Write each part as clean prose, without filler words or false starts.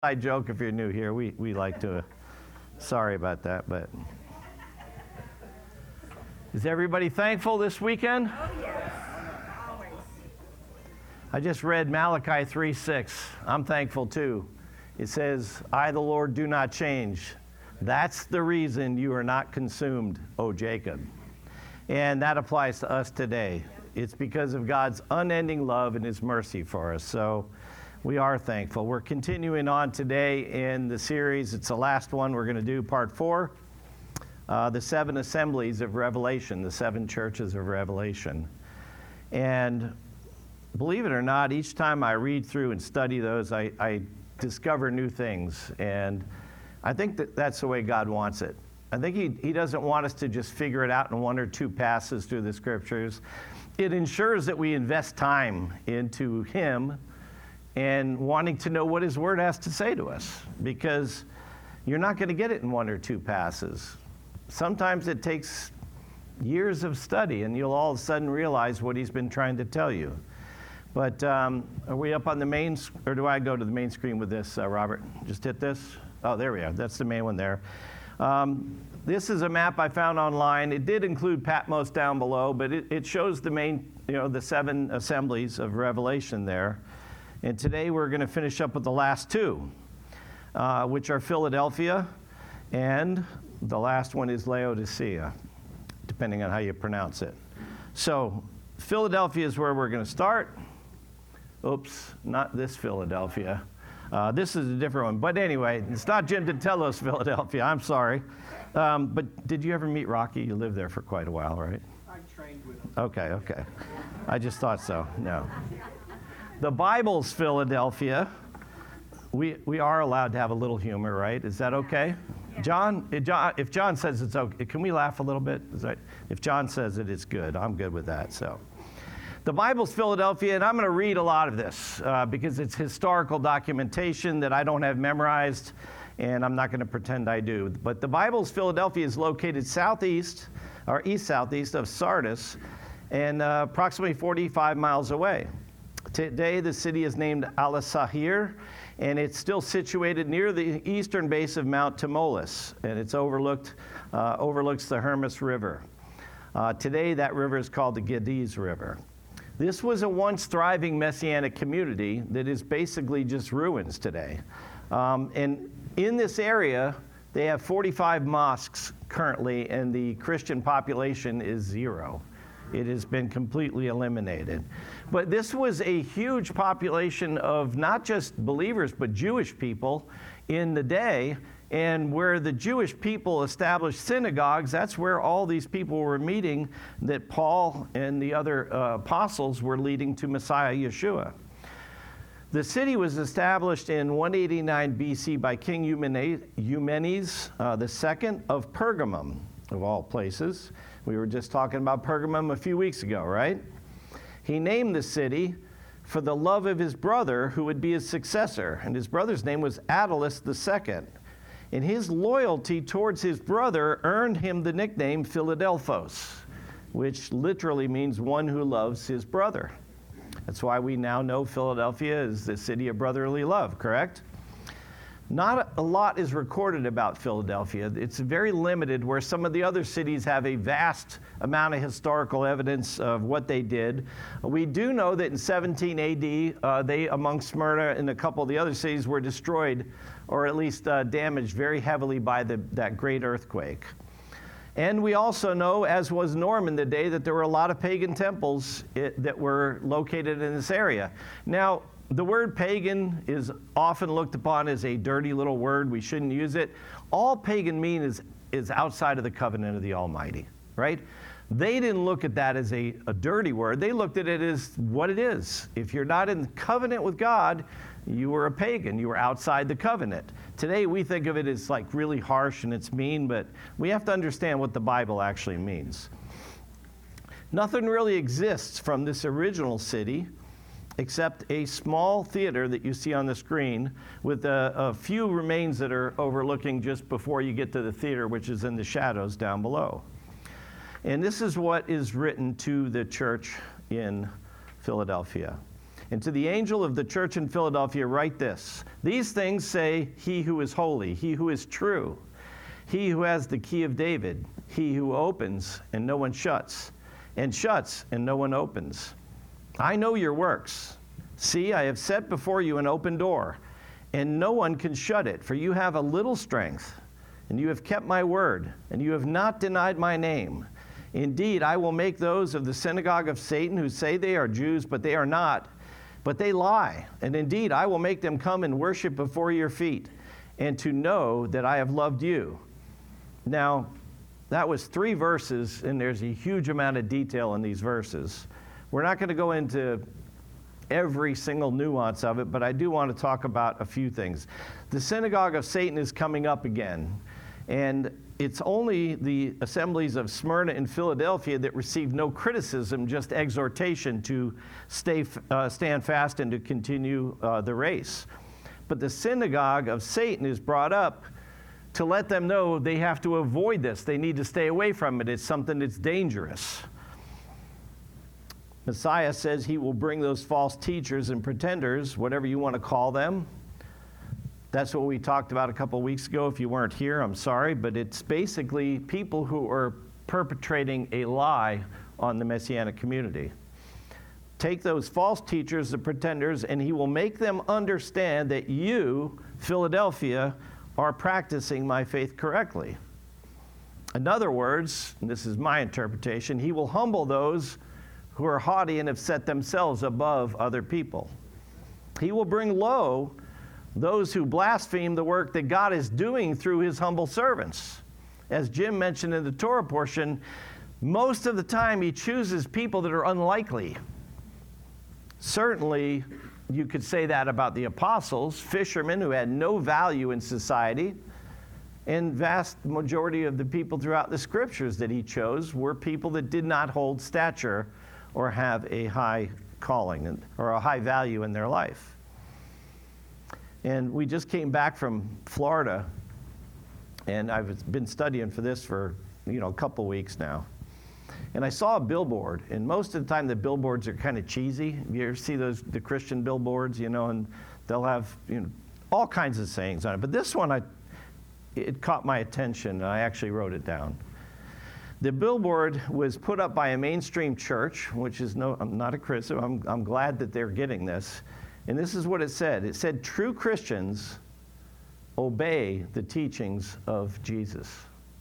I joke if you're new here. We like to, sorry about that, but. Is everybody thankful this weekend? Oh, yes. Always. I just read Malachi 3:6. I'm thankful too. It says, I, the Lord, do not change. That's the reason you are not consumed, O Jacob. And that applies to us today. It's because of God's unending love and his mercy for us. So we are thankful. We're continuing on today in the series. It's the last one we're going to do, part 4. The 7 assemblies of Revelation, the 7 churches of Revelation. And believe it or not, each time I read through and study those, I discover new things. And I think that's the way God wants it. I think he doesn't want us to just figure it out in 1 or 2 passes through the scriptures. It ensures that we invest time into him and wanting to know what his word has to say to us, because you're not going to get it in 1 or 2 passes. Sometimes it takes years of study, and you'll all of a sudden realize what he's been trying to tell you. But are we up on the main, or do I go to the main screen with this, Robert? Just hit this? Oh, there we are. That's the main one there. This is a map I found online. It did include Patmos down below, but it shows the main, the 7 assemblies of Revelation there. And today we're going to finish up with the last 2, which are Philadelphia, and the last one is Laodicea, depending on how you pronounce it. So Philadelphia is where we're going to start. Oops, not this Philadelphia. This is a different one. But anyway, it's not Jim Dintello's Philadelphia. I'm sorry. But did you ever meet Rocky? You lived there for quite a while, right? I trained with him. Okay. I just thought so. No. The Bible's Philadelphia. We are allowed to have a little humor, right? Is that okay? Yeah. John, if John says it's okay, can we laugh a little bit? If John says it, it's good. I'm good with that. So, the Bible's Philadelphia, and I'm going to read a lot of this because it's historical documentation that I don't have memorized, and I'm not going to pretend I do. But the Bible's Philadelphia is located east-southeast of Sardis, and approximately 45 miles away. Today, the city is named Al-Sahir, and it's still situated near the eastern base of Mount Tmolus, and it's overlooks the Hermus River. Today, that river is called the Gediz River. This was a once thriving Messianic community that is basically just ruins today. And in this area, they have 45 mosques currently, and the Christian population is 0. It has been completely eliminated. But this was a huge population of not just believers, but Jewish people in the day. And where the Jewish people established synagogues, that's where all these people were meeting that Paul and the other apostles were leading to Messiah Yeshua. The city was established in 189 BC by King Eumenes II of Pergamum, of all places. We were just talking about Pergamum a few weeks ago, right? He named the city for the love of his brother who would be his successor, and his brother's name was Attalus II. And his loyalty towards his brother earned him the nickname Philadelphos, which literally means one who loves his brother. That's why we now know Philadelphia is the city of brotherly love, correct? Not a lot is recorded about Philadelphia. It's very limited, where some of the other cities have a vast amount of historical evidence of what they did. We do know that in 17 AD, they, among Smyrna and a couple of the other cities, were destroyed, or at least damaged very heavily by that great earthquake. And we also know, as was norm in the day, that there were a lot of pagan temples that were located in this area. Now, the word pagan is often looked upon as a dirty little word. We shouldn't use it. All pagan mean is outside of the covenant of the Almighty, right? They didn't look at that as a dirty word. They looked at it as what it is. If you're not in covenant with God, you were a pagan. You were outside the covenant. Today, we think of it as like really harsh and it's mean, but we have to understand what the Bible actually means. Nothing really exists from this original city except a small theater that you see on the screen with a few remains that are overlooking just before you get to the theater, which is in the shadows down below. And this is what is written to the church in Philadelphia. And to the angel of the church in Philadelphia, write this: These things say he who is holy, he who is true, he who has the key of David, he who opens and no one shuts, and shuts and no one opens. I know your works. See, I have set before you an open door, and no one can shut it, for you have a little strength, and you have kept my word, and you have not denied my name. Indeed, I will make those of the synagogue of Satan who say they are Jews, but they are not, but they lie. And indeed, I will make them come and worship before your feet, and to know that I have loved you. Now, that was 3 verses, and there's a huge amount of detail in these verses. We're not going to go into every single nuance of it, but I do want to talk about a few things. The synagogue of Satan is coming up again, and it's only the assemblies of Smyrna and Philadelphia that receive no criticism, just exhortation to stand fast and to continue the race. But the synagogue of Satan is brought up to let them know they have to avoid this. They need to stay away from it. It's something that's dangerous. Messiah says he will bring those false teachers and pretenders, whatever you want to call them. That's what we talked about a couple weeks ago. If you weren't here, I'm sorry, but it's basically people who are perpetrating a lie on the Messianic community. Take those false teachers, the pretenders, and he will make them understand that you, Philadelphia, are practicing my faith correctly. In other words, and this is my interpretation, he will humble those who are haughty and have set themselves above other people. He will bring low those who blaspheme the work that God is doing through his humble servants. As Jim mentioned in the Torah portion, most of the time he chooses people that are unlikely. Certainly, you could say that about the apostles, fishermen who had no value in society, and vast majority of the people throughout the scriptures that he chose were people that did not hold stature or have a high calling or a high value in their life. And we just came back from Florida, and I've been studying for this for a couple weeks now. And I saw a billboard, and most of the time the billboards are kind of cheesy. You ever see the Christian billboards, and they'll have all kinds of sayings on it. But this one, it caught my attention, and I actually wrote it down. The billboard was put up by a mainstream church, which is I'm not a criticism. I'm glad that they're getting this. And this is what it said. It said, true Christians obey the teachings of Jesus.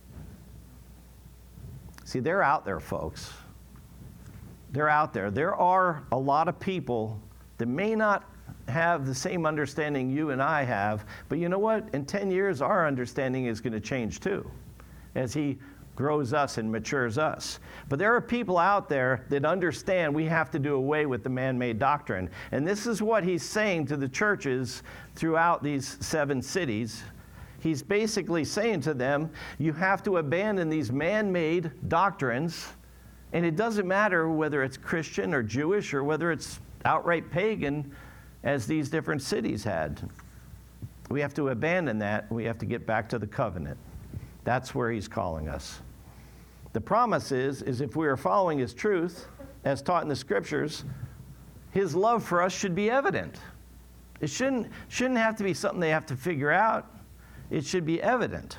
See, they're out there, folks. They're out there. There are a lot of people that may not have the same understanding you and I have, but you know what? In 10 years, our understanding is going to change too, as he grows us and matures us. But there are people out there that understand we have to do away with the man-made doctrine. And this is what he's saying to the churches throughout these 7 cities. He's basically saying to them, you have to abandon these man-made doctrines, and it doesn't matter whether it's Christian or Jewish or whether it's outright pagan, as these different cities had. We have to abandon that. We have to get back to the covenant. That's where he's calling us. The promise is if we are following his truth, as taught in the scriptures, his love for us should be evident. It shouldn't have to be something they have to figure out. It should be evident.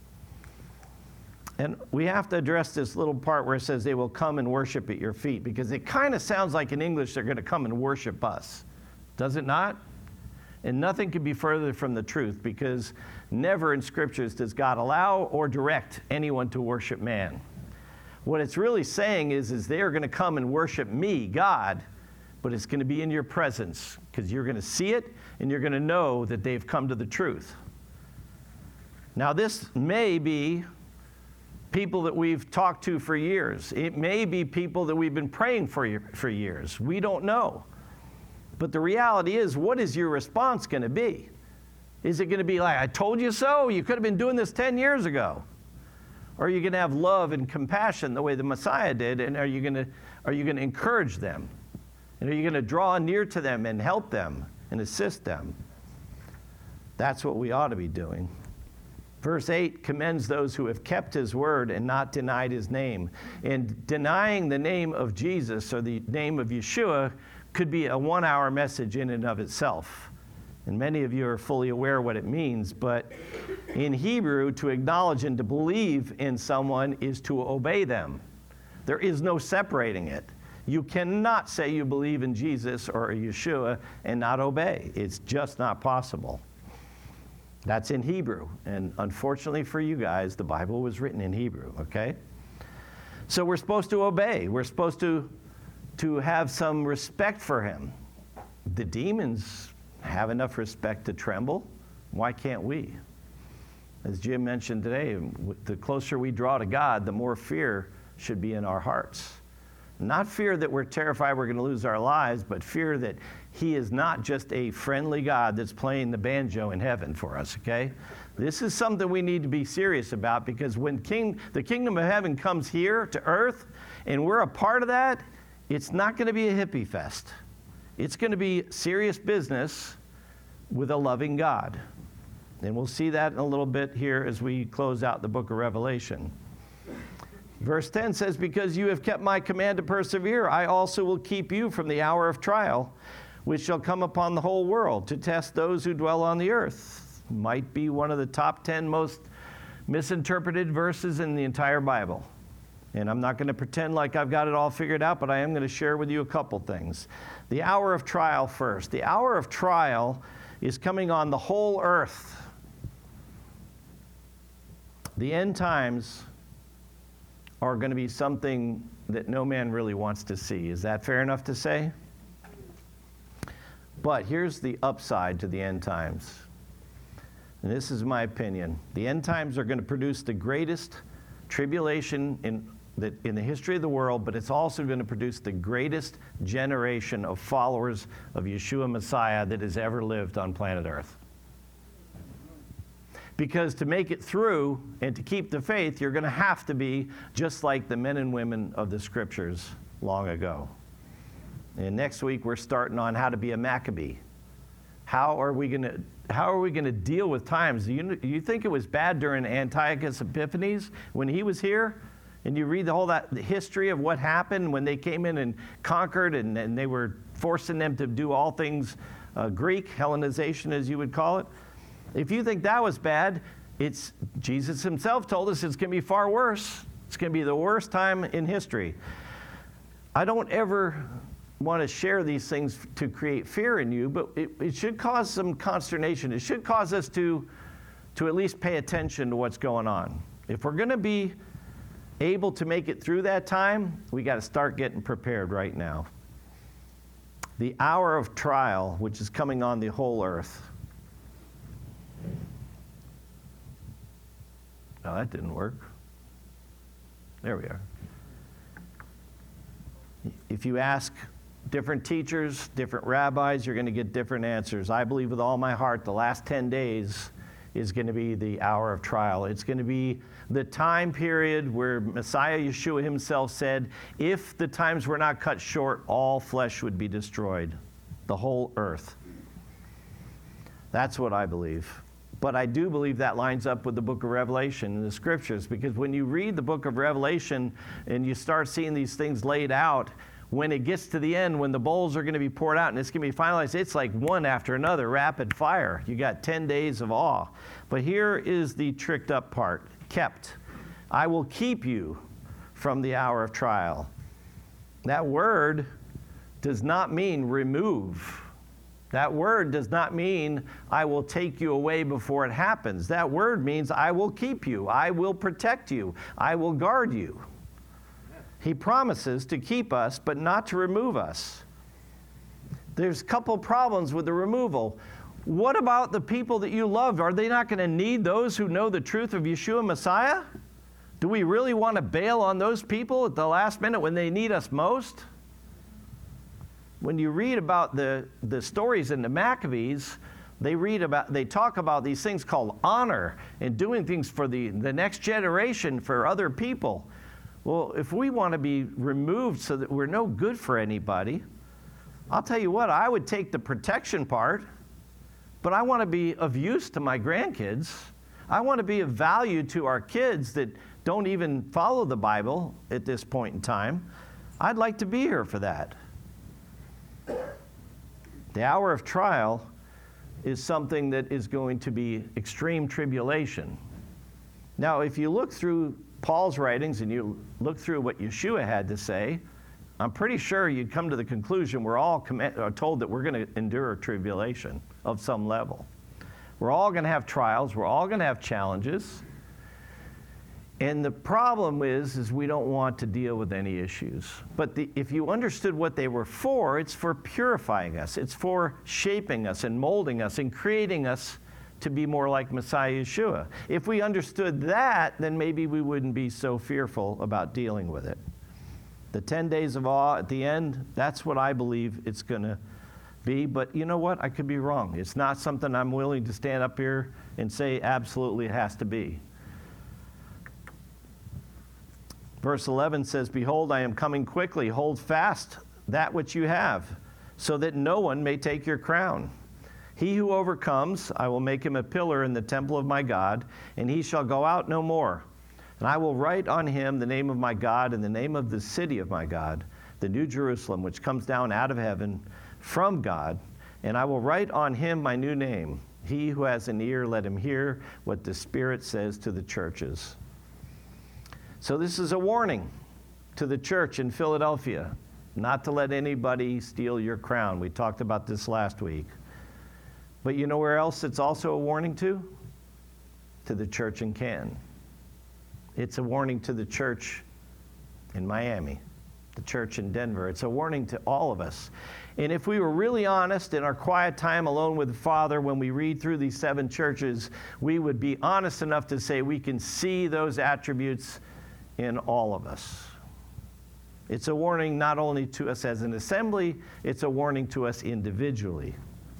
And we have to address this little part where it says they will come and worship at your feet, because it kind of sounds like in English they're going to come and worship us. Does it not? And nothing could be further from the truth, because never in scriptures does God allow or direct anyone to worship man. What it's really saying is they are going to come and worship me, God, but it's going to be in your presence, because you're going to see it and you're going to know that they've come to the truth. Now, this may be people that we've talked to for years. It may be people that we've been praying for years. We don't know. But the reality is, what is your response going to be? Is it going to be like, I told you so? You could have been doing this 10 years ago. Or are you going to have love and compassion the way the Messiah did? And are you going to encourage them? And are you going to draw near to them and help them and assist them? That's what we ought to be doing. Verse 8 commends those who have kept his word and not denied his name. And denying the name of Jesus or the name of Yeshua could be a 1-hour message in and of itself. And many of you are fully aware what it means, but in Hebrew, to acknowledge and to believe in someone is to obey them. There is no separating it. You cannot say you believe in Jesus or Yeshua and not obey. It's just not possible. That's in Hebrew. And unfortunately for you guys, the Bible was written in Hebrew, okay? So we're supposed to obey. We're supposed to have some respect for him. The demons have enough respect to tremble. Why can't we? As Jim mentioned today, the closer we draw to God, the more fear should be in our hearts. Not fear that we're terrified we're going to lose our lives, but fear that he is not just a friendly God that's playing the banjo in heaven for us, okay? This is something we need to be serious about, because when the kingdom of heaven comes here to earth and we're a part of that, it's not going to be a hippie fest. It's going to be serious business with a loving God. And we'll see that in a little bit here as we close out the book of Revelation. Verse 10 says, because you have kept my command to persevere, I also will keep you from the hour of trial, which shall come upon the whole world to test those who dwell on the earth. Might be one of the top 10 most misinterpreted verses in the entire Bible. And I'm not going to pretend like I've got it all figured out, but I am going to share with you a couple things. The hour of trial first. The hour of trial is coming on the whole earth. The end times are going to be something that no man really wants to see. Is that fair enough to say? But here's the upside to the end times. And this is my opinion. The end times are going to produce the greatest tribulation in the history of the world, but it's also going to produce the greatest generation of followers of Yeshua Messiah that has ever lived on planet Earth. Because to make it through and to keep the faith, you're going to have to be just like the men and women of the scriptures long ago. And next week we're starting on how to be a Maccabee. How are we going to deal with times? You think it was bad during Antiochus Epiphanes when he was here? And you read the history of what happened when they came in and conquered, and they were forcing them to do all things Greek, Hellenization as you would call it. If you think that was bad, Jesus himself told us it's going to be far worse. It's going to be the worst time in history. I don't ever want to share these things to create fear in you, but it should cause some consternation. It should cause us to at least pay attention to what's going on. If we're going to be able to make it through that time, we got to start getting prepared right now. The hour of trial, which is coming on the whole earth. Oh, that didn't work. There we are. If you ask different teachers, different rabbis, you're going to get different answers. I believe with all my heart the last 10 days is going to be the hour of trial. It's going to be the time period where Messiah Yeshua himself said, if the times were not cut short, all flesh would be destroyed, the whole earth. That's what I believe. But I do believe that lines up with the book of Revelation and the scriptures, because when you read the book of Revelation and you start seeing these things laid out, when it gets to the end, when the bowls are going to be poured out and it's going to be finalized, it's like one after another, rapid fire. You got 10 days of awe. But here is the tricked up part. Kept. I will keep you from the hour of trial. That word does not mean remove. That word does not mean I will take you away before it happens. That word means I will keep you. I will protect you. I will guard you. He promises to keep us, but not to remove us. There's a couple problems with the removal. What about the people that you loved? Are they not going to need those who know the truth of Yeshua Messiah? Do we really want to bail on those people at the last minute when they need us most? When you read about the stories in the Maccabees, they talk about these things called honor and doing things for the next generation, for other people. Well, if we want to be removed so that we're no good for anybody, I'll tell you what, I would take the protection part, but I want to be of use to my grandkids. I want to be of value to our kids that don't even follow the Bible at this point in time. I'd like to be here for that. The hour of trial is something that is going to be extreme tribulation. Now, if you look through Paul's writings and you look through what Yeshua had to say, I'm pretty sure you'd come to the conclusion we're all told that we're going to endure tribulation of some level. We're all going to have trials. We're all going to have challenges. And the problem is we don't want to deal with any issues. But if you understood what they were for, it's for purifying us. It's for shaping us and molding us and creating us to be more like Messiah Yeshua. If we understood that, then maybe we wouldn't be so fearful about dealing with it. The 10 days of awe at the end, that's what I believe it's going to be. But you know what? I could be wrong. It's not something I'm willing to stand up here and say absolutely it has to be. Verse 11 says, "Behold, I am coming quickly. Hold fast that which you have, so that no one may take your crown. He who overcomes, I will make him a pillar in the temple of my God, and he shall go out no more. And I will write on him the name of my God and the name of the city of my God, the New Jerusalem, which comes down out of heaven from God. And I will write on him my new name. He who has an ear, let him hear what the Spirit says to the churches." So this is a warning to the church in Philadelphia, not to let anybody steal your crown. We talked about this last week. But you know where else it's also a warning to? To the church in Canton. It's a warning to the church in Miami, the church in Denver. It's a warning to all of us. And if we were really honest in our quiet time alone with the Father, when we read through these 7 churches, we would be honest enough to say we can see those attributes in all of us. It's a warning not only to us as an assembly, it's a warning to us individually.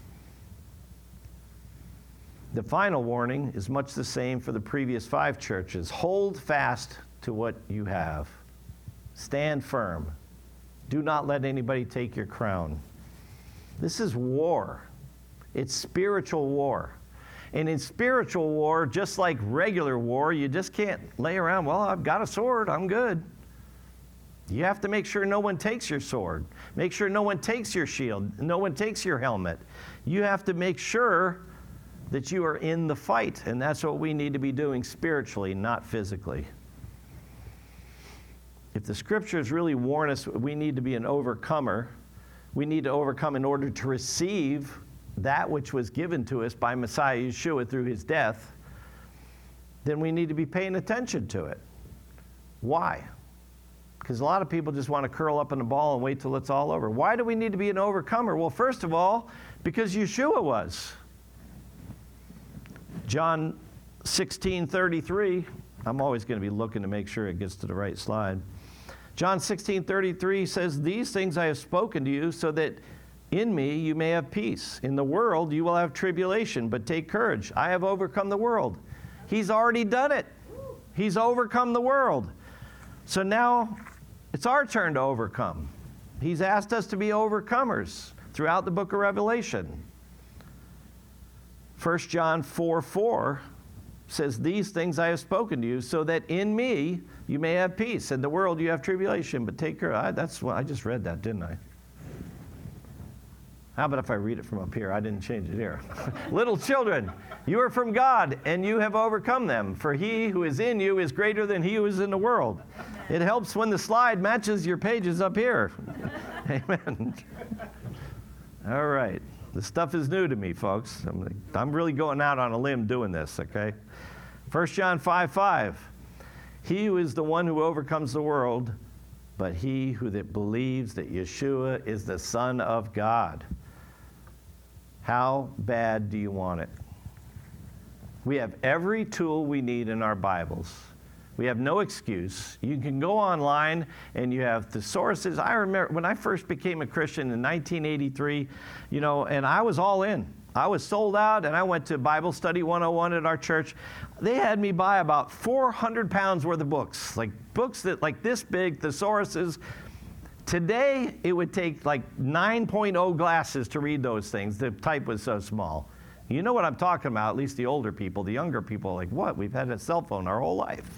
The final warning is much the same for the previous 5 churches. Hold fast to what you have. Stand firm. Do not let anybody take your crown. This is war. It's spiritual war. And in spiritual war, just like regular war, you just can't lay around, well, I've got a sword, I'm good. You have to make sure no one takes your sword. Make sure no one takes your shield. No one takes your helmet. You have to make sure that you are in the fight, and that's what we need to be doing spiritually, not physically. If the scriptures really warn us we need to be an overcomer, we need to overcome in order to receive that which was given to us by Messiah Yeshua through his death, then we need to be paying attention to it. Why? Because a lot of people just want to curl up in a ball and wait till it's all over. Why do we need to be an overcomer? Well, first of all, because Yeshua was. John 16:33, I'm always going to be looking to make sure it gets to the right slide. John 16:33 says, "These things I have spoken to you so that in me you may have peace. In the world you will have tribulation, but take courage. I have overcome the world." He's already done it. He's overcome the world. So now it's our turn to overcome. He's asked us to be overcomers throughout the book of Revelation. 1 John 4:4 says, "These things I have spoken to you, so that in me you may have peace. In the world you have tribulation, but take courage." That's what I just read that, didn't I? How about if I read it from up here? I didn't change it here. "Little children, you are from God, and you have overcome them. For he who is in you is greater than he who is in the world." It helps when the slide matches your pages up here. Amen. All right. This stuff is new to me, folks. I'm really going out on a limb doing this, okay? 1 John 5:5. "He who is the one who overcomes the world, but he who that believes that Yeshua is the Son of God." How bad do you want it? We have every tool we need in our Bibles. We have no excuse. You can go online and you have thesauruses. I remember when I first became a Christian in 1983, and I was all in. I was sold out, and I went to Bible Study 101 at our church. They had me buy about 400 pounds worth of books, like books that like this big, thesauruses. Today, it would take like 9.0 glasses to read those things. The type was so small. You know what I'm talking about, at least the older people. The younger people are like, what? We've had a cell phone our whole life.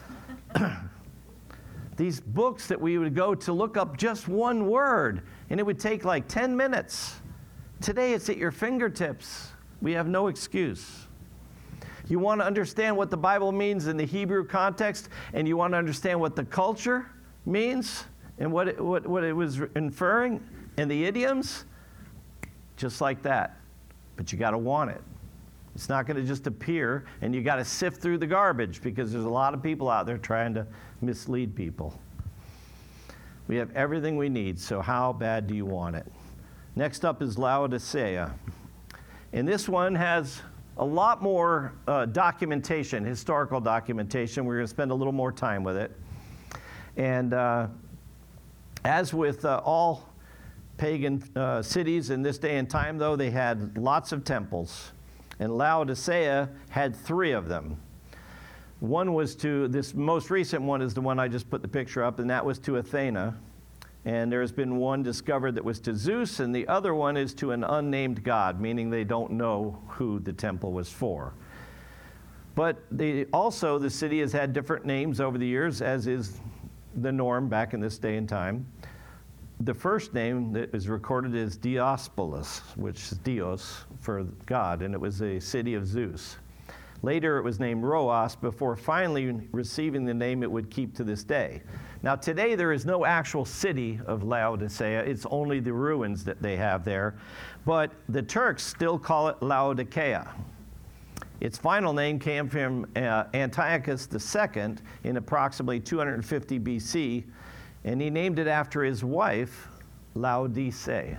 These books that we would go to look up just one word, and it would take like 10 minutes. Today it's at your fingertips. We have no excuse. You want to understand what the Bible means in the Hebrew context, and you want to understand what the culture means and what it was inferring and the idioms, just like that. But you got to want it. It's not going to just appear, and you got to sift through the garbage because there's a lot of people out there trying to mislead people. We have everything we need, so how bad do you want it? Next up is Laodicea. And this one has a lot more documentation, historical documentation. We're going to spend a little more time with it. And as with all pagan cities in this day and time, though, they had lots of temples. And Laodicea had 3 of them. One was to, this most recent one is the one I just put the picture up, and that was to Athena. And there's been one discovered that was to Zeus, and the other one is to an unnamed god, meaning they don't know who the temple was for. But also, the city has had different names over the years, as is the norm back in this day and time. The first name that is recorded is Diospolis, which is Dios for God, and it was a city of Zeus. Later, it was named Roas before finally receiving the name it would keep to this day. Now, today, there is no actual city of Laodicea. It's only the ruins that they have there. But the Turks still call it Laodicea. Its final name came from Antiochus II in approximately 250 BC, and he named it after his wife, Laodice.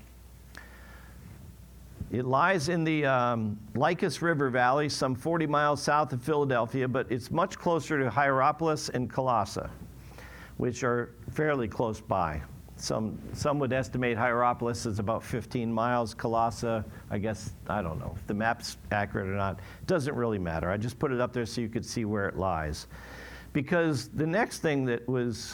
It lies in the Lycus River Valley, some 40 miles south of Philadelphia, but it's much closer to Hierapolis and Colossae, which are fairly close by. Some would estimate Hierapolis is about 15 miles. Colossae, I guess, I don't know if the map's accurate or not. It doesn't really matter. I just put it up there so you could see where it lies. Because the next thing that was,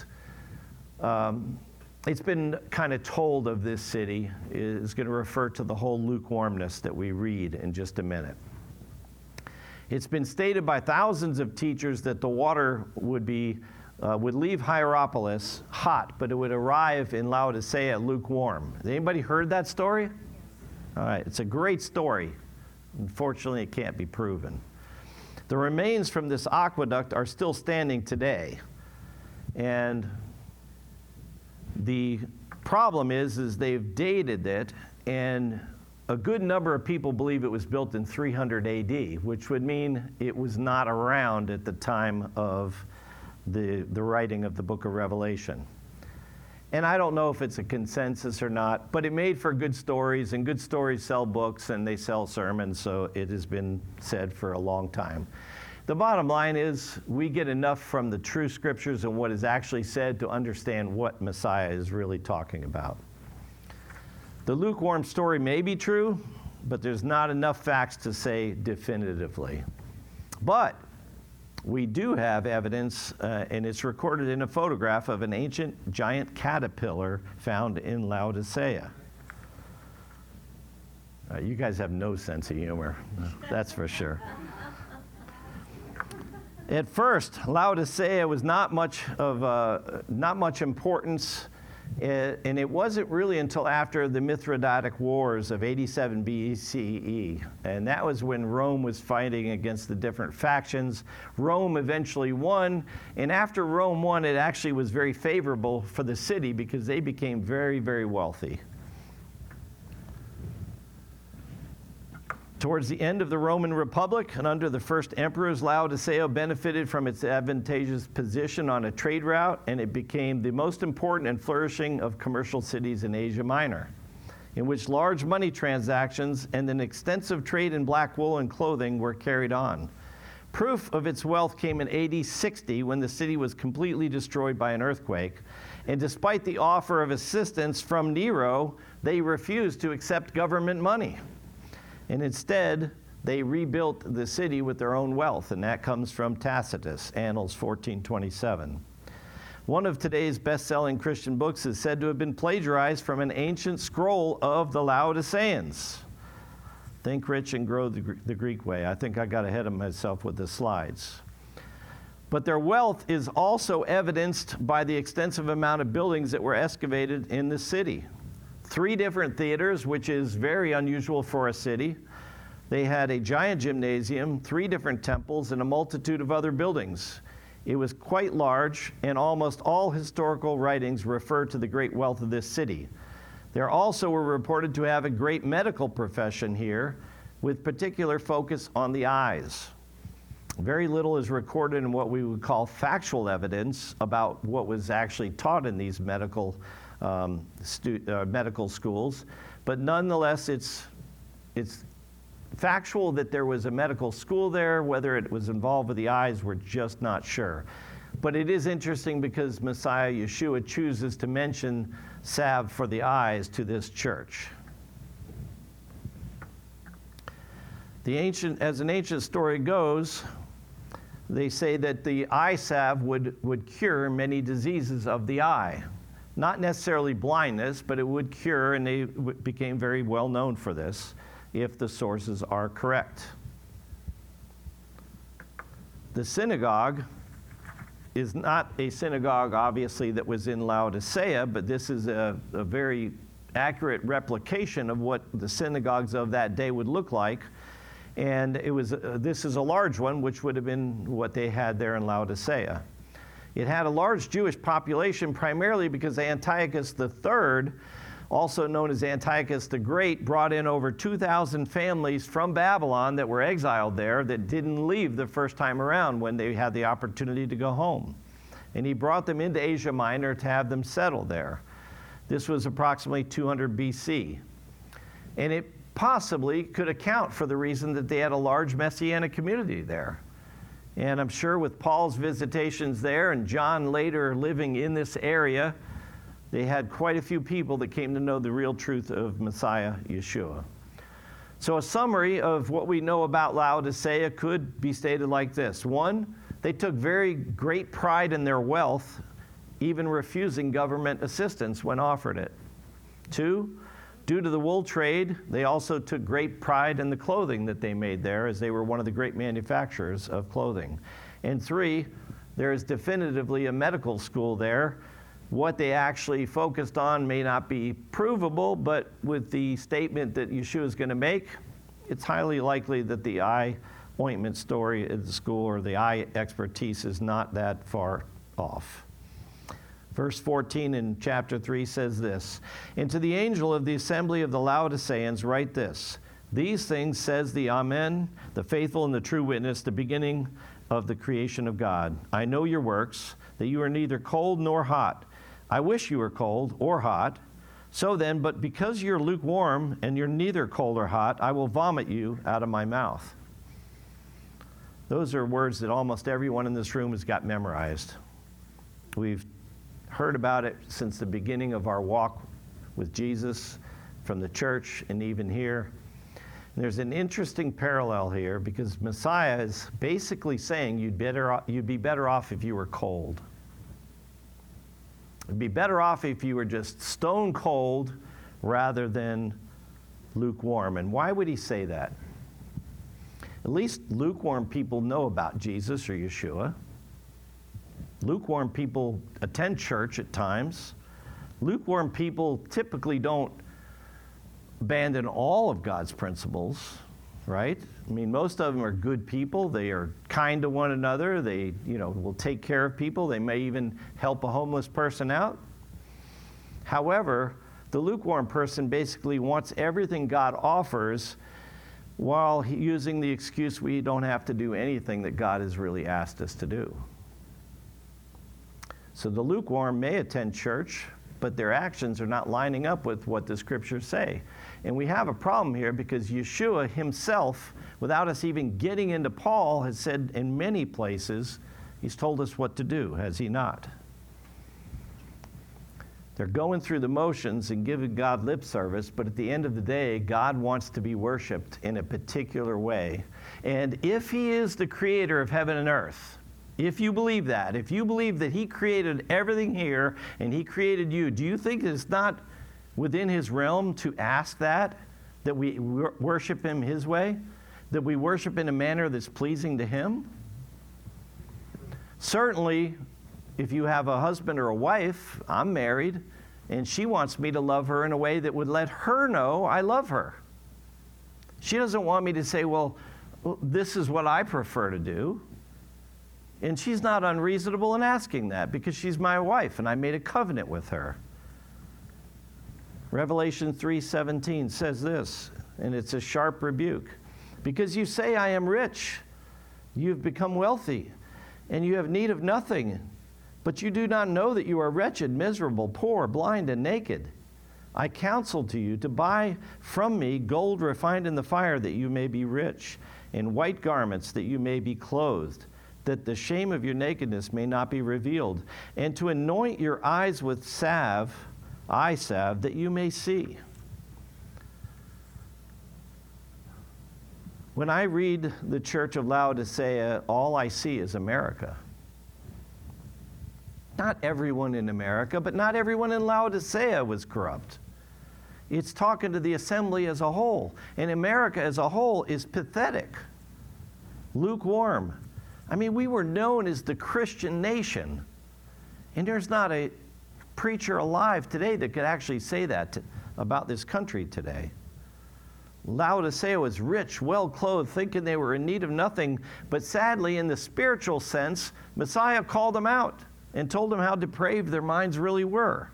it's been kind of told of this city is going to refer to the whole lukewarmness that we read in just a minute. It's been stated by thousands of teachers that the water would leave Hierapolis hot, but it would arrive in Laodicea lukewarm. Has anybody heard that story? All right, it's a great story. Unfortunately, it can't be proven. The remains from this aqueduct are still standing today. And the problem is they've dated it, and a good number of people believe it was built in 300 AD, which would mean it was not around at the time of the writing of the book of Revelation. And I don't know if it's a consensus or not, but it made for good stories, and good stories sell books and they sell sermons, so it has been said for a long time. The bottom line is we get enough from the true scriptures and what is actually said to understand what Messiah is really talking about. The lukewarm story may be true, but there's not enough facts to say definitively. But we do have evidence, and it's recorded in a photograph of an ancient giant caterpillar found in Laodicea. You guys have no sense of humor, that's for sure. At first, Laodicea was not much importance, and it wasn't really until after the Mithridatic Wars of 87 BCE, and that was when Rome was fighting against the different factions. Rome eventually won, and after Rome won, it actually was very favorable for the city because they became very, very wealthy. Towards the end of the Roman Republic and under the first emperors, Laodicea benefited from its advantageous position on a trade route, and it became the most important and flourishing of commercial cities in Asia Minor, in which large money transactions and an extensive trade in black wool and clothing were carried on. Proof of its wealth came in AD 60 when the city was completely destroyed by an earthquake, and despite the offer of assistance from Nero, they refused to accept government money. And instead, they rebuilt the city with their own wealth, and that comes from Tacitus, Annals 1427. One of today's best-selling Christian books is said to have been plagiarized from an ancient scroll of the Laodiceans. Think rich and grow the Greek way. I think I got ahead of myself with the slides. But their wealth is also evidenced by the extensive amount of buildings that were excavated in the city. 3 different theaters, which is very unusual for a city. They had a giant gymnasium, 3 different temples, and a multitude of other buildings. It was quite large, and almost all historical writings refer to the great wealth of this city. There also were reported to have a great medical profession here, with particular focus on the eyes. Very little is recorded in what we would call factual evidence about what was actually taught in these medical schools, but nonetheless, it's factual that there was a medical school there. Whether it was involved with the eyes, we're just not sure. But it is interesting because Messiah Yeshua chooses to mention salve for the eyes to this church. As an ancient story goes, they say that the eye salve would cure many diseases of the eye. Not necessarily blindness, but it would cure, and they became very well known for this, if the sources are correct. The synagogue is not a synagogue, obviously, that was in Laodicea, but this is a very accurate replication of what the synagogues of that day would look like. And this is a large one, which would have been what they had there in Laodicea. It had a large Jewish population, primarily because Antiochus III, also known as Antiochus the Great, brought in over 2,000 families from Babylon that were exiled there that didn't leave the first time around when they had the opportunity to go home. And he brought them into Asia Minor to have them settle there. This was approximately 200 BC. And it possibly could account for the reason that they had a large Messianic community there. And I'm sure with Paul's visitations there and John later living in this area, they had quite a few people that came to know the real truth of Messiah Yeshua. So a summary of what we know about Laodicea could be stated like this. 1, they took very great pride in their wealth, even refusing government assistance when offered it. 2, due to the wool trade, they also took great pride in the clothing that they made there, as they were one of the great manufacturers of clothing. And 3, there is definitively a medical school there. What they actually focused on may not be provable, but with the statement that Yeshua is going to make, it's highly likely that the eye ointment story at the school or the eye expertise is not that far off. Verse 14 in chapter 3 says this, "And to the angel of the assembly of the Laodiceans write this, These things says the Amen, the faithful and the true witness, the beginning of the creation of God. I know your works, that you are neither cold nor hot. I wish you were cold or hot. So then, but because you're lukewarm and you're neither cold or hot, I will vomit you out of my mouth." Those are words that almost everyone in this room has got memorized. We've heard about it since the beginning of our walk with Jesus, from the church and even here. And there's an interesting parallel here because Messiah is basically saying you'd be better off if you were cold. It'd be better off if you were just stone cold rather than lukewarm. And why would he say that? At least lukewarm people know about Jesus or Yeshua. Lukewarm people attend church at times. Lukewarm people typically don't abandon all of God's principles, right? I mean, most of them are good people. They are kind to one another. They, will take care of people. They may even help a homeless person out. However, the lukewarm person basically wants everything God offers while using the excuse we don't have to do anything that God has really asked us to do. So the lukewarm may attend church, but their actions are not lining up with what the scriptures say. And we have a problem here because Yeshua himself, without us even getting into Paul, has said in many places, he's told us what to do, has he not? They're going through the motions and giving God lip service, but at the end of the day, God wants to be worshiped in a particular way. And if he is the creator of heaven and earth, if you believe that, if you believe that he created everything here and he created you, do you think it's not within his realm to ask that we worship him his way? That we worship in a manner that's pleasing to him? Certainly, if you have a husband or a wife, I'm married, And she wants me to love her in a way that would let her know I love her. She doesn't want me to say, well, this is what I prefer to do. And she's not unreasonable in asking that because she's my wife and I made a covenant with her. Revelation 3:17 says this, and it's a sharp rebuke. Because you say, I am rich, you've become wealthy, and you have need of nothing, but you do not know that you are wretched, miserable, poor, blind, and naked. I counsel to you to buy from me gold refined in the fire that you may be rich, and white garments that you may be clothed, that the shame of your nakedness may not be revealed, and to anoint your eyes with salve, eye salve, that you may see. When I read the Church of Laodicea, all I see is America. Not everyone in America, but not everyone in Laodicea was corrupt. It's talking to the assembly as a whole, and America as a whole is pathetic, lukewarm. I mean, we were known as the Christian nation, and there's not a preacher alive today that could actually say that about this country today. Laodicea was rich, well-clothed, thinking they were in need of nothing, but sadly, in the spiritual sense, Messiah called them out and told them how depraved their minds really were.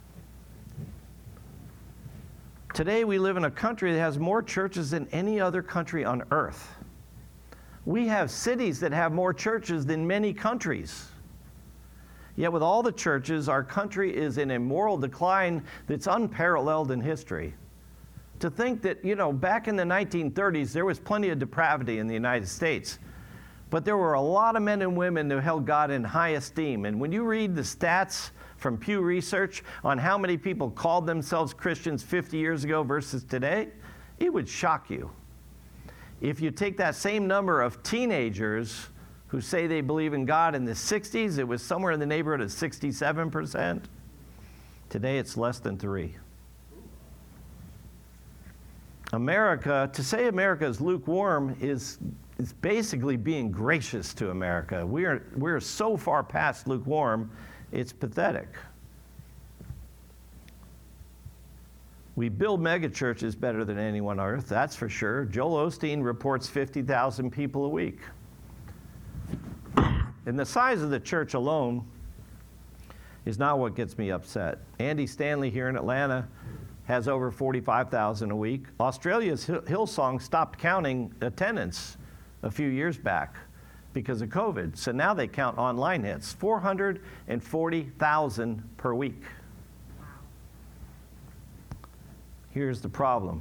Today, we live in a country that has more churches than any other country on earth. We have cities that have more churches than many countries. Yet with all the churches, our country is in a moral decline that's unparalleled in history. To think that, back in the 1930s, there was plenty of depravity in the United States. But there were a lot of men and women who held God in high esteem. And when you read the stats from Pew Research on how many people called themselves Christians 50 years ago versus today, it would shock you. If you take that same number of teenagers who say they believe in God in the 60s, it was somewhere in the neighborhood of 67%. Today it's less than 3%. America, to say America is lukewarm is basically being gracious to America. We're so far past lukewarm, it's pathetic. We build megachurches better than anyone on earth, that's for sure. Joel Osteen reports 50,000 people a week. And the size of the church alone is not what gets me upset. Andy Stanley here in Atlanta has over 45,000 a week. Australia's Hillsong stopped counting attendance a few years back because of COVID. So now they count online hits, 440,000 per week. Here's the problem.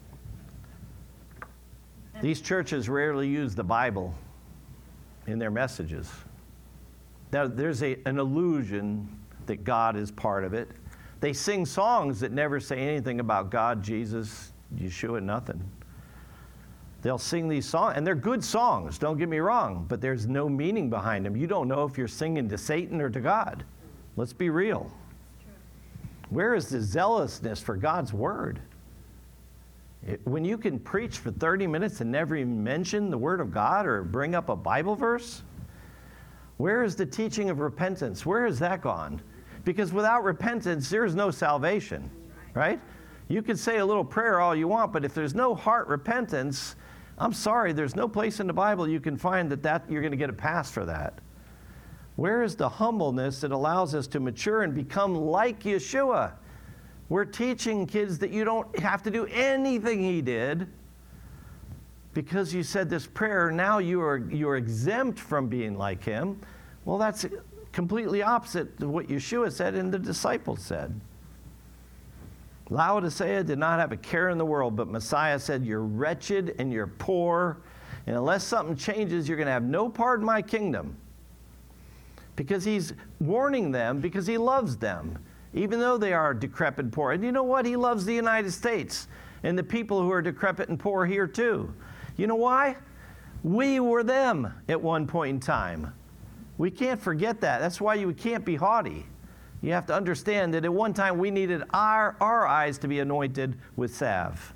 These churches rarely use the Bible in their messages. Now, there's an illusion that God is part of it. They sing songs that never say anything about God, Jesus, Yeshua, nothing. They'll sing these songs, and they're good songs, don't get me wrong, but there's no meaning behind them. You don't know if you're singing to Satan or to God. Let's be real. Where is the zealousness for God's word? When you can preach for 30 minutes and never even mention the word of God or bring up a Bible verse, where is the teaching of repentance? Where has that gone? Because without repentance, there is no salvation, right? You can say a little prayer all you want, but if there's no heart repentance, I'm sorry, there's no place in the Bible you can find that you're going to get a pass for that. Where is the humbleness that allows us to mature and become like Yeshua? We're teaching kids that you don't have to do anything he did because you said this prayer, now you're exempt from being like him. Well, that's completely opposite to what Yeshua said and the disciples said. Laodicea did not have a care in the world, but Messiah said, you're wretched and you're poor, and unless something changes, you're going to have no part in my kingdom. Because he's warning them, because he loves them, even though they are decrepit and poor. And you know what? He loves the United States and the people who are decrepit and poor here too. You know why? We were them at one point in time. We can't forget that. That's why you can't be haughty. You have to understand that at one time we needed our eyes to be anointed with salve.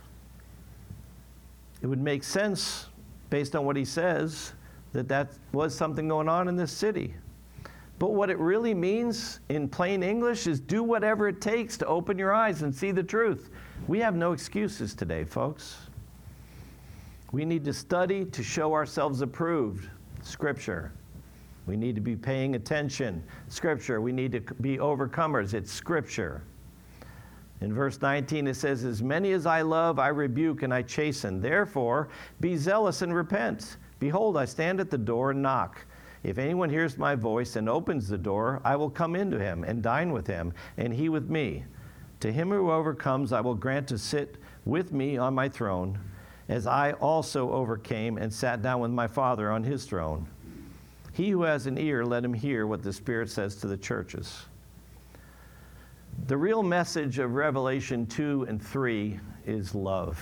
It would make sense, based on what he says, that was something going on in this city. But what it really means in plain English is do whatever it takes to open your eyes and see the truth. We have no excuses today, folks. We need to study to show ourselves approved. Scripture. We need to be paying attention. Scripture. We need to be overcomers. It's Scripture. In verse 19 it says, as many as I love, I rebuke and I chasten. Therefore, be zealous and repent. Behold, I stand at the door and knock. If anyone hears my voice and opens the door, I will come into him and dine with him, and he with me. To him who overcomes, I will grant to sit with me on my throne, as I also overcame and sat down with my Father on his throne. He who has an ear, let him hear what the Spirit says to the churches. The real message of Revelation 2 and 3 is love.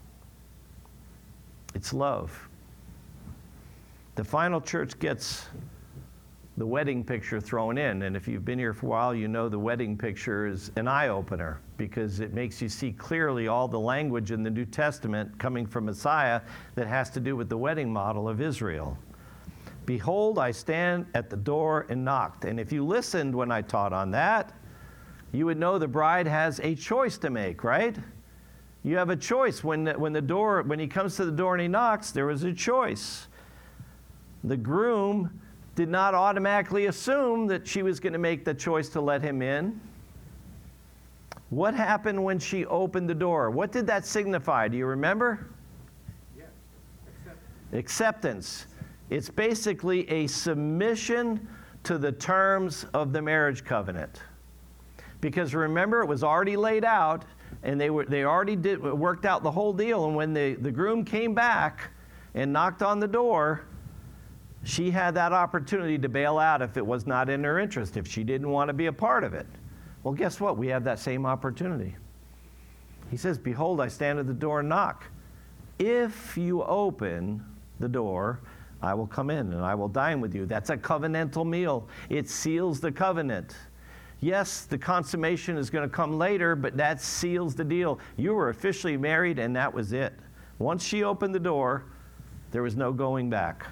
It's love. The final church gets the wedding picture thrown in, and if you've been here for a while, you know the wedding picture is an eye-opener because it makes you see clearly all the language in the New Testament coming from Messiah that has to do with the wedding model of Israel. Behold, I stand at the door and knocked. And if you listened when I taught on that, you would know the bride has a choice to make, right? You have a choice. When he comes to the door and he knocks, there was a choice. The groom did not automatically assume that she was going to make the choice to let him in. What happened when she opened the door? What did that signify? Do you remember? Yes. Acceptance. It's basically a submission to the terms of the marriage covenant. Because remember, it was already laid out, and they already worked out the whole deal. And when the groom came back and knocked on the door, she had that opportunity to bail out if it was not in her interest, if she didn't want to be a part of it. Well, guess what? We have that same opportunity. He says, behold, I stand at the door and knock. If you open the door, I will come in and I will dine with you. That's a covenantal meal. It seals the covenant. Yes, the consummation is going to come later, but that seals the deal. You were officially married, and that was it. Once she opened the door, there was no going back.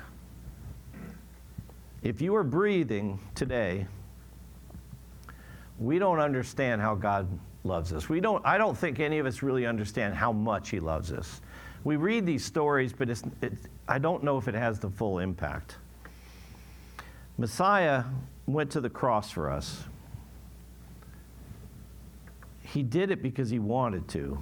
If you are breathing today, we don't understand how God loves us. I don't think any of us really understand how much He loves us. We read these stories, but I don't know if it has the full impact. Messiah went to the cross for us. He did it because He wanted to.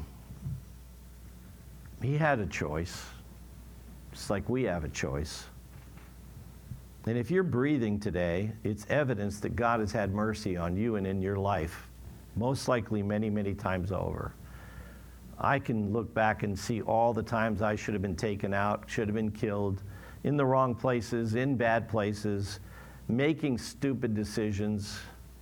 He had a choice, just like we have a choice. And if you're breathing today, it's evidence that God has had mercy on you and in your life, most likely many, many times over. I can look back and see all the times I should have been taken out, should have been killed, in the wrong places, in bad places, making stupid decisions.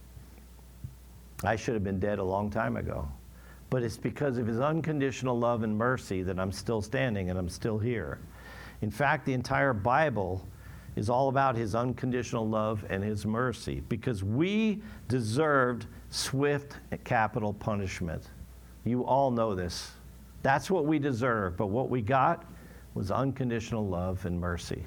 I should have been dead a long time ago. But it's because of His unconditional love and mercy that I'm still standing and I'm still here. In fact, the entire Bible is all about His unconditional love and His mercy, because we deserved swift capital punishment. You all know this. That's what we deserve, but what we got was unconditional love and mercy.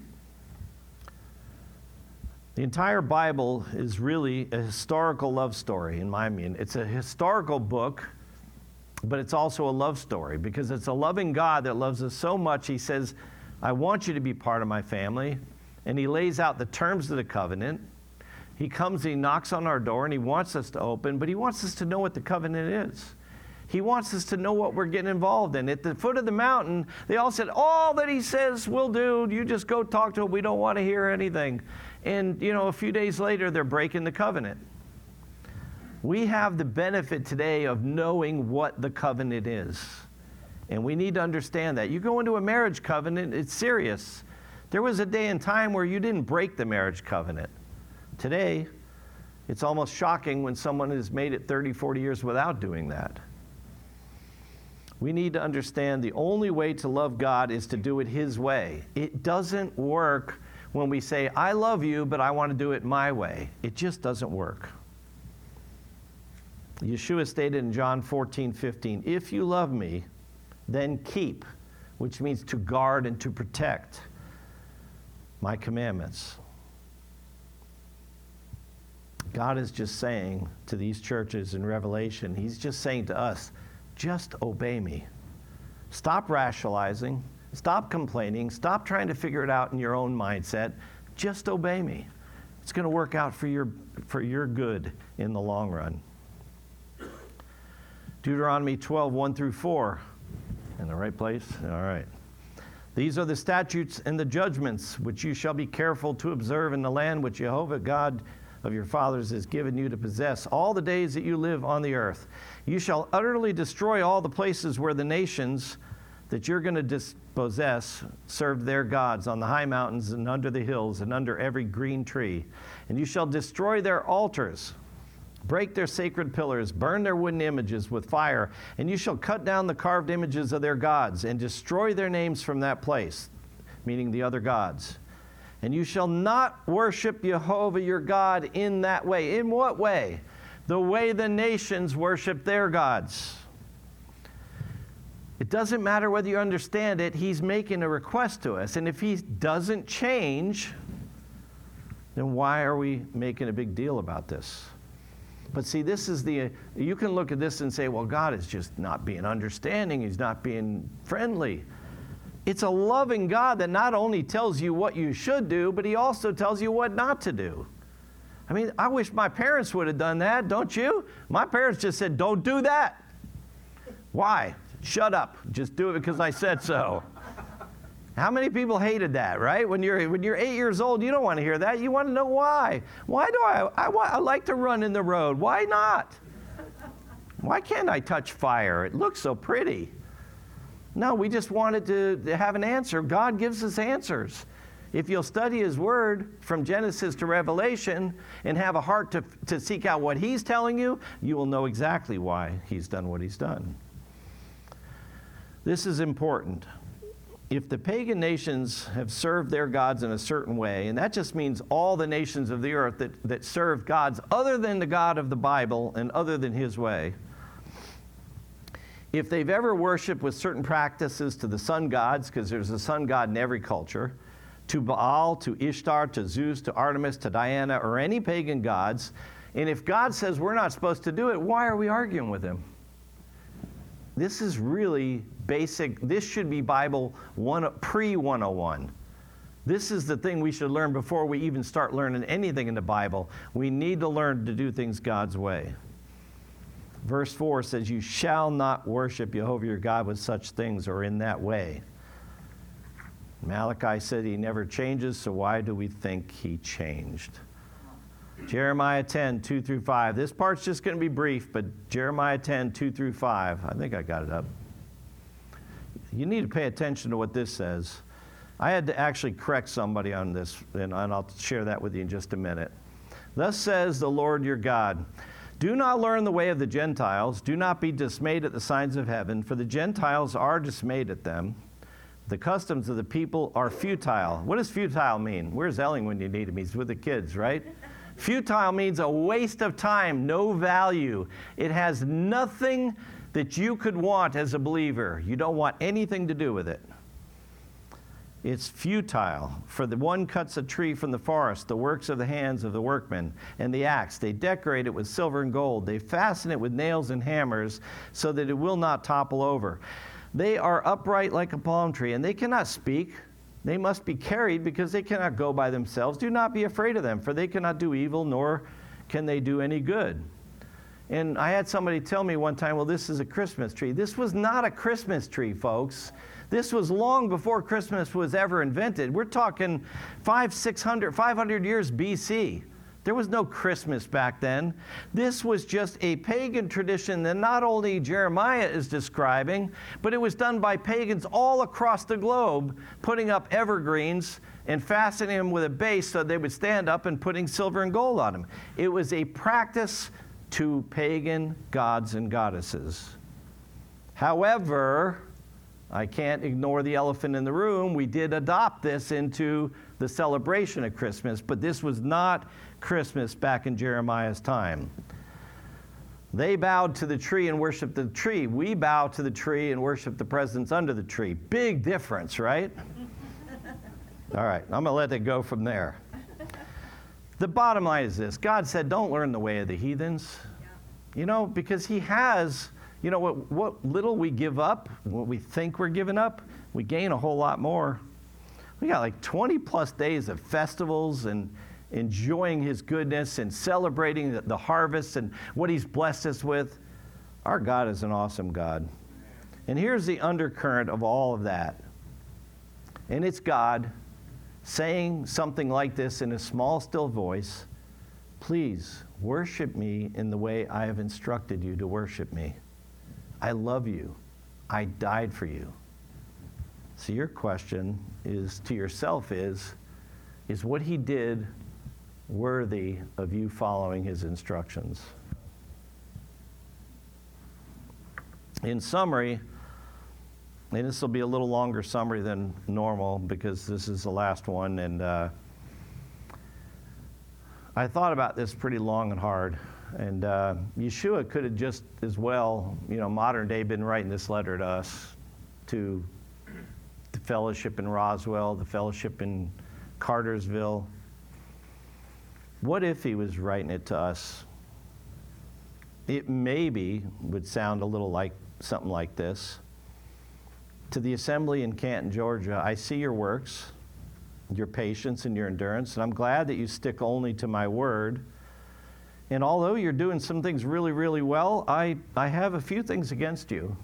The entire Bible is really a historical love story, in my opinion. It's a historical book, but it's also a love story, because it's a loving God that loves us so much. He says, I want you to be part of my family. And He lays out the terms of the covenant. He comes, He knocks on our door, and He wants us to open, but He wants us to know what the covenant is. He wants us to know what we're getting involved in. At the foot of the mountain, they all said, all that He says we'll do. You just go talk to Him. We don't want to hear anything. And, a few days later, they're breaking the covenant. We have the benefit today of knowing what the covenant is. And we need to understand that. You go into a marriage covenant, it's serious. There was a day and time where you didn't break the marriage covenant. Today, it's almost shocking when someone has made it 30, 40 years without doing that. We need to understand the only way to love God is to do it His way. It doesn't work when we say, I love you, but I want to do it my way. It just doesn't work. Yeshua stated in John 14:15, if you love me, then keep, which means to guard and to protect, my commandments. God is just saying to these churches in Revelation, he's just saying to us, just obey me. Stop rationalizing. Stop complaining. Stop trying to figure it out in your own mindset. Just obey me. It's going to work out for your good in the long run. Deuteronomy 12, 1 through 4. In the right place? All right. These are the statutes and the judgments which you shall be careful to observe in the land which Jehovah God of your fathers has given you to possess all the days that you live on the earth. You shall utterly destroy all the places where the nations that you're going to dispossess served their gods on the high mountains and under the hills and under every green tree. And you shall destroy their altars, break their sacred pillars, burn their wooden images with fire, and you shall cut down the carved images of their gods and destroy their names from that place, meaning the other gods. And you shall not worship Jehovah your God in that way. In what way? The way the nations worship their gods. It doesn't matter whether you understand it, he's making a request to us. And if he doesn't change, then why are we making a big deal about this? But see, this is you can look at this and say, well, God is just not being understanding. He's not being friendly. It's a loving God that not only tells you what you should do, but he also tells you what not to do. I mean, I wish my parents would have done that, don't you? My parents just said, don't do that. Why? Shut up. Just do it because I said so. How many people hated that, right? When you're 8 years old, you don't want to hear that. You want to know why. Why do I like to run in the road? Why not? Why can't I touch fire? It looks so pretty. No, we just wanted to have an answer. God gives us answers. If you'll study his word from Genesis to Revelation and have a heart to seek out what he's telling you, you will know exactly why he's done what he's done. This is important. If the pagan nations have served their gods in a certain way, and that just means all the nations of the earth that serve gods other than the God of the Bible and other than his way, if they've ever worshiped with certain practices to the sun gods, because there's a sun god in every culture, to Baal, to Ishtar, to Zeus, to Artemis, to Diana, or any pagan gods, and if God says we're not supposed to do it, why are we arguing with him? This is really basic. This should be Bible pre-101. This is the thing we should learn before we even start learning anything in the Bible. We need to learn to do things God's way. Verse 4 says, you shall not worship Jehovah your God with such things or in that way. Malachi said he never changes, so why do we think he changed? Jeremiah 10, 2 through 5. This part's just going to be brief, but Jeremiah 10, 2 through 5. I think I got it up. You need to pay attention to what this says. I had to actually correct somebody on this, and I'll share that with you in just a minute. Thus says the Lord your God, do not learn the way of the Gentiles. Do not be dismayed at the signs of heaven, for the Gentiles are dismayed at them. The customs of the people are futile. What does futile mean? Where's Elling when you need him? He's with the kids, right? Futile means a waste of time, no value. It has nothing that you could want as a believer. You don't want anything to do with it. It's futile. For the one cuts a tree from the forest, the works of the hands of the workmen, and the axe. They decorate it with silver and gold. They fasten it with nails and hammers so that it will not topple over. They are upright like a palm tree, and they cannot speak. They must be carried because they cannot go by themselves. Do not be afraid of them, for they cannot do evil, nor can they do any good. And I had somebody tell me one time, well, this is a Christmas tree. This was not a Christmas tree, folks. This was long before Christmas was ever invented. We're talking 500 years BC. There was no Christmas back then. This was just a pagan tradition that not only Jeremiah is describing, but it was done by pagans all across the globe, putting up evergreens and fastening them with a base so they would stand up and putting silver and gold on them. It was a practice to pagan gods and goddesses. However, I can't ignore the elephant in the room. We did adopt this into the celebration of Christmas, but this was not Christmas back in Jeremiah's time. They bowed to the tree and worshiped the tree. We bow to the tree and worship the presence under the tree. Big difference, right? All right, I'm going to let it go from there. The bottom line is this. God said, don't learn the way of the heathens. You know, because he has, you know, what little we give up, what we think we're giving up, we gain a whole lot more. We got like 20 plus days of festivals and enjoying his goodness and celebrating the harvest and what he's blessed us with. Our God is an awesome God. And here's the undercurrent of all of that. And it's God saying something like this in a small, still voice. Please worship me in the way I have instructed you to worship me. I love you. I died for you. So your question is to yourself is what he did worthy of you following his instructions? In summary, and this will be a little longer summary than normal because this is the last one, and I thought about this pretty long and hard. And Yeshua could have just as well, you know, modern day been writing this letter to us, to the fellowship in Roswell, the fellowship in Cartersville. What if he was writing it to us? It maybe would sound a little like something like this. To the assembly in Canton, Georgia, I see your works, your patience and your endurance, and I'm glad that you stick only to my word. And although you're doing some things really, really well, I have a few things against you.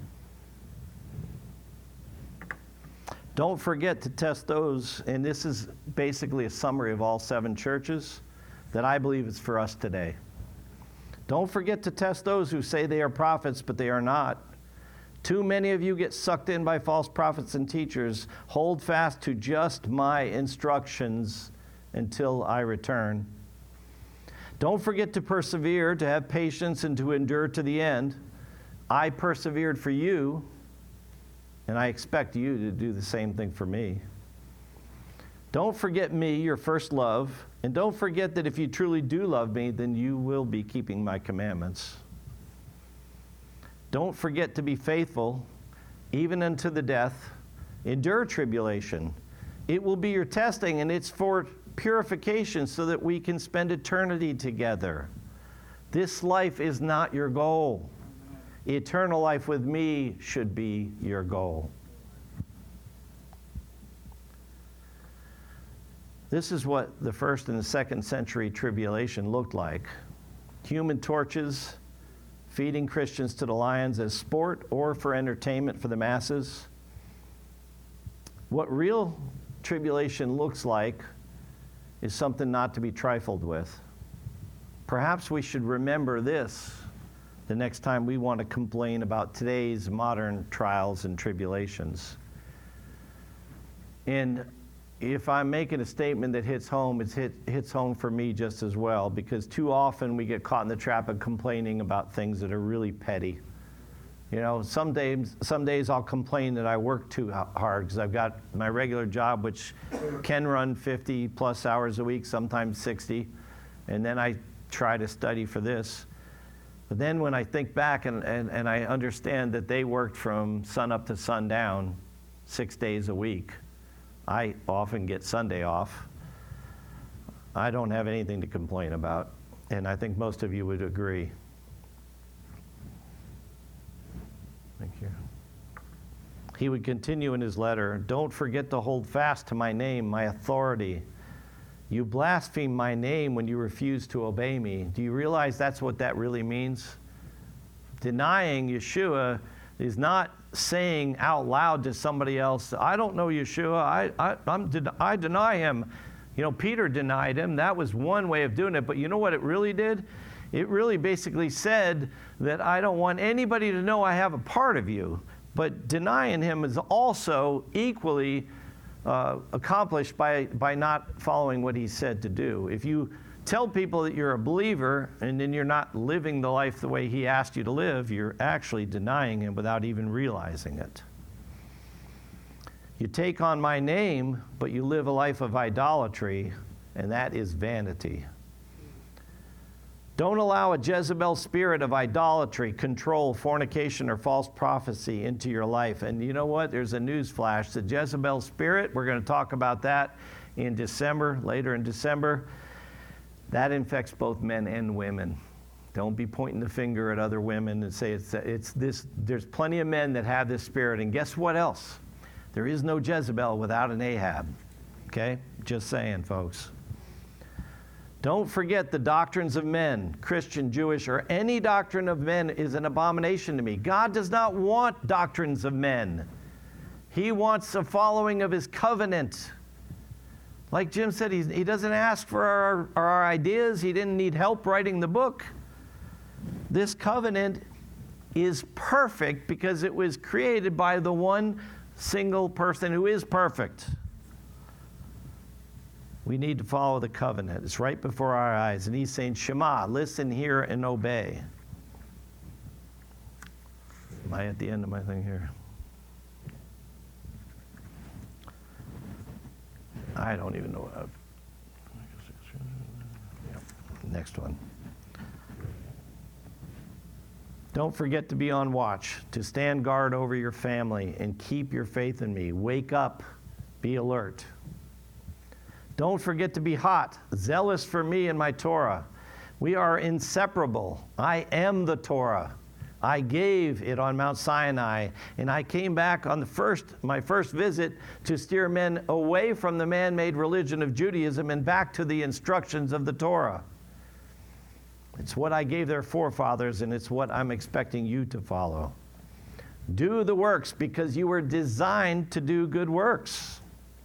Don't forget to test those, and this is basically a summary of all 7 churches that I believe is for us today. Don't forget to test those who say they are prophets, but they are not. Too many of you get sucked in by false prophets and teachers. Hold fast to just my instructions until I return. Don't forget to persevere, to have patience, and to endure to the end. I persevered for you, and I expect you to do the same thing for me. Don't forget me, your first love, and don't forget that if you truly do love me, then you will be keeping my commandments. Don't forget to be faithful, even unto the death. Endure tribulation. It will be your testing, and it's for purification so that we can spend eternity together. This life is not your goal. Eternal life with me should be your goal. This is what the first and the second century tribulation looked like. Human torches feeding Christians to the lions as sport or for entertainment for the masses. What real tribulation looks like is something not to be trifled with. Perhaps we should remember this the next time we want to complain about today's modern trials and tribulations. And if I'm making a statement that hits home, it hits home for me just as well, because too often we get caught in the trap of complaining about things that are really petty. You know, some days I'll complain that I work too hard because I've got my regular job, which can run 50 plus hours a week, sometimes 60, and then I try to study for this. But then when I think back and I understand that they worked from sun up to sundown 6 days a week, I often get Sunday off. I don't have anything to complain about, and I think most of you would agree. Thank you. He would continue in his letter, don't forget to hold fast to my name, my authority. You blaspheme my name when you refuse to obey me. Do you realize that's what that really means? Denying Yeshua is not saying out loud to somebody else, I don't know Yeshua, I deny him. You know, Peter denied him. That was one way of doing it. But you know what it really did? It really basically said that I don't want anybody to know I have a part of you. But denying him is also equally accomplished by not following what he said to do. If you tell people that you're a believer and then you're not living the life the way he asked you to live, you're actually denying him without even realizing it. You take on my name, but you live a life of idolatry, and that is vanity. Don't allow a Jezebel spirit of idolatry, control, fornication, or false prophecy into your life. And you know what? There's a news flash. The Jezebel spirit, we're going to talk about that in December, later in December. That infects both men and women. Don't be pointing the finger at other women and say it's this. There's plenty of men that have this spirit. And guess what else? There is no Jezebel without an Ahab. Okay? Just saying, folks. Don't forget the doctrines of men, Christian, Jewish, or any doctrine of men is an abomination to me. God does not want doctrines of men. He wants a following of his covenant. Like Jim said, he doesn't ask for our ideas. He didn't need help writing the book. This covenant is perfect because it was created by the one single person who is perfect. We need to follow the covenant. It's right before our eyes. And he's saying, Shema, listen, hear, and obey. Am I at the end of my thing here? I don't even know. Next one. Don't forget to be on watch, to stand guard over your family and keep your faith in me. Wake up, be alert. Don't forget to be hot, zealous for me and my Torah. We are inseparable. I am the Torah. I gave it on Mount Sinai, and I came back on my first visit to steer men away from the man-made religion of Judaism and back to the instructions of the Torah. It's what I gave their forefathers, and it's what I'm expecting you to follow. Do the works because you were designed to do good works.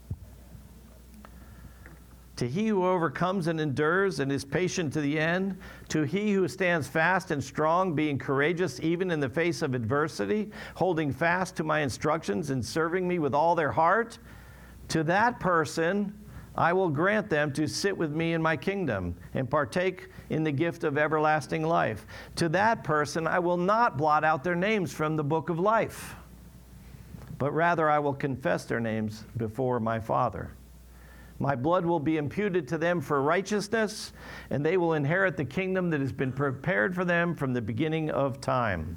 To he who overcomes and endures and is patient to the end, to he who stands fast and strong, being courageous even in the face of adversity, holding fast to my instructions and serving me with all their heart, to that person I will grant them to sit with me in my kingdom and partake in the gift of everlasting life. To that person I will not blot out their names from the book of life, but rather I will confess their names before my Father. My blood will be imputed to them for righteousness, and they will inherit the kingdom that has been prepared for them from the beginning of time.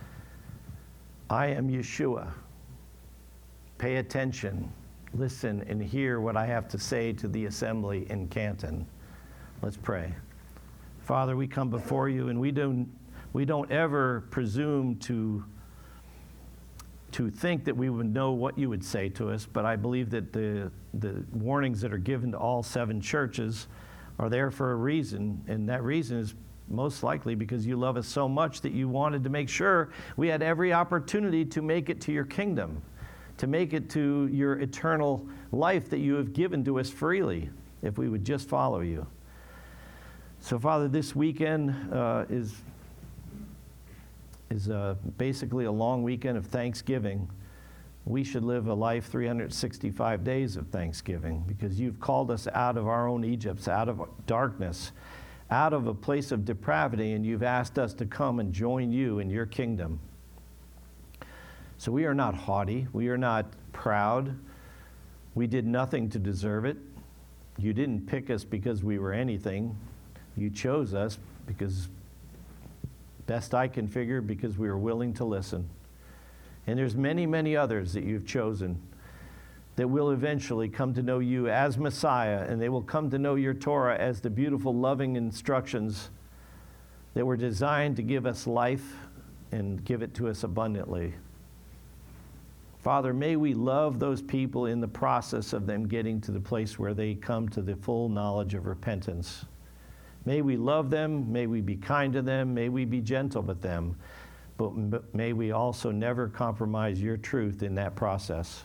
I am Yeshua. Pay attention, listen, and hear what I have to say to the assembly in Canton. Let's pray. Father, we come before you, and we don't ever presume to think that we would know what you would say to us, but I believe that the warnings that are given to all 7 churches are there for a reason, and that reason is most likely because you love us so much that you wanted to make sure we had every opportunity to make it to your kingdom, to make it to your eternal life that you have given to us freely, if we would just follow you. So, Father, this weekend is basically a long weekend of Thanksgiving. We should live a life 365 days of Thanksgiving because you've called us out of our own Egypts, out of darkness, out of a place of depravity, and you've asked us to come and join you in your kingdom. So we are not haughty. We are not proud. We did nothing to deserve it. You didn't pick us because we were anything. You chose us because, best I can figure, because we were willing to listen. And there's many, many others that you've chosen that will eventually come to know you as Messiah, and they will come to know your Torah as the beautiful, loving instructions that were designed to give us life and give it to us abundantly. Father, may we love those people in the process of them getting to the place where they come to the full knowledge of repentance. May we love them, may we be kind to them, may we be gentle with them, but may we also never compromise your truth in that process.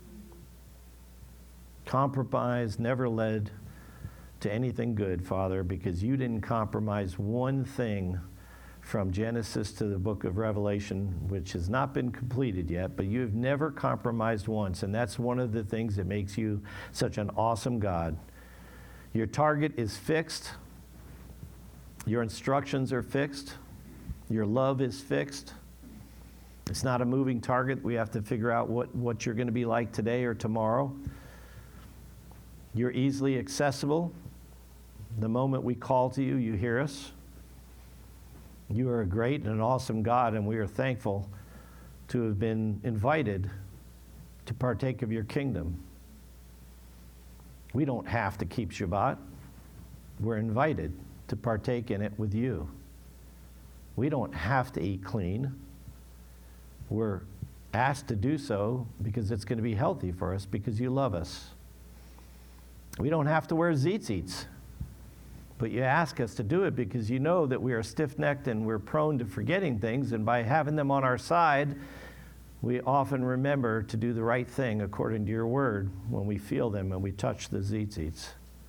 Compromise never led to anything good, Father, because you didn't compromise one thing from Genesis to the book of Revelation, which has not been completed yet, but you've never compromised once, and that's one of the things that makes you such an awesome God. Your target is fixed. Your instructions are fixed. Your love is fixed. It's not a moving target. We have to figure out what you're going to be like today or tomorrow. You're easily accessible. The moment we call to you, you hear us. You are a great and an awesome God, and we are thankful to have been invited to partake of your kingdom. We don't have to keep Shabbat. we're invited to partake in it with you. We don't have to eat clean. We're asked to do so because it's going to be healthy for us because you love us. We don't have to wear tzitzits, but you ask us to do it because you know that we are stiff-necked and we're prone to forgetting things, and by having them on our side, we often remember to do the right thing according to your word when we feel them and we touch the tzitzits.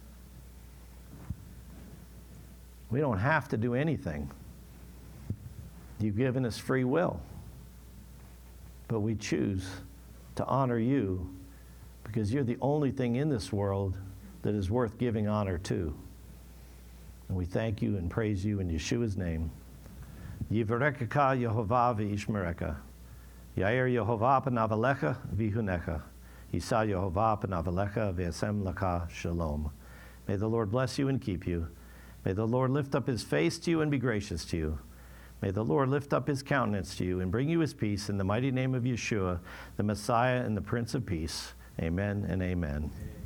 We don't have to do anything. You've given us free will. But we choose to honor you because you're the only thing in this world that is worth giving honor to. And we thank you and praise you in Yeshua's name. Yivarekeka Yehovah v'yishmereka. Yair Yehovah p'navalecha v'hunecha. Yisa Yehovah p'navalecha v'yasem laka shalom. May the Lord bless you and keep you. May the Lord lift up his face to you and be gracious to you. May the Lord lift up his countenance to you and bring you his peace in the mighty name of Yeshua, the Messiah and the Prince of Peace. Amen and amen.